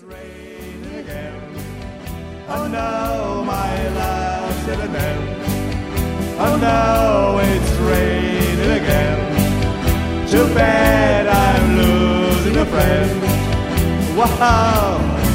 raining again. Oh no, my love's hit an end. Oh no, it's raining again. Too bad I'm losing a friend. Wow.